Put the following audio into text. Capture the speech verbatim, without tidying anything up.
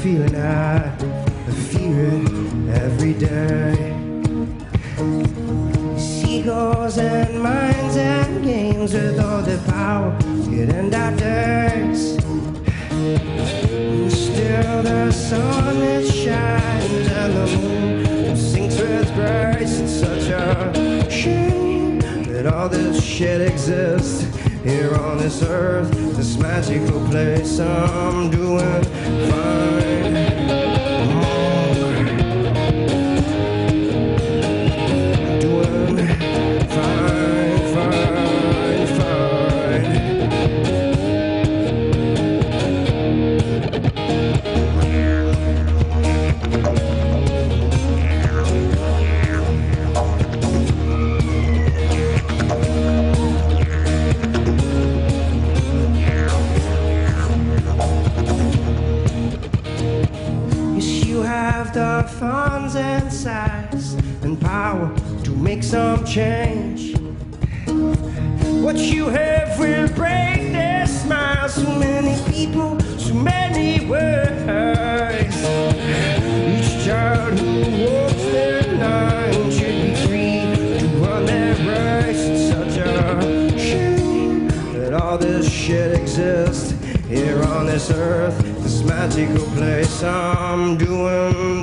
feeling, I feel it every day. Seagulls and minds and games with all the power, it end our days. Still the sun it shines and the moon sinks with grace. It's such a shame that all this shit exists here on this earth, this magical place. I'm doing fine. The funds and size and power to make some change. What you have will break their smiles. So many people, so many words. Each child who walks their line should be free to run their race. It's such a shame that all this shit exists here on this earth, this magical place. I'm doing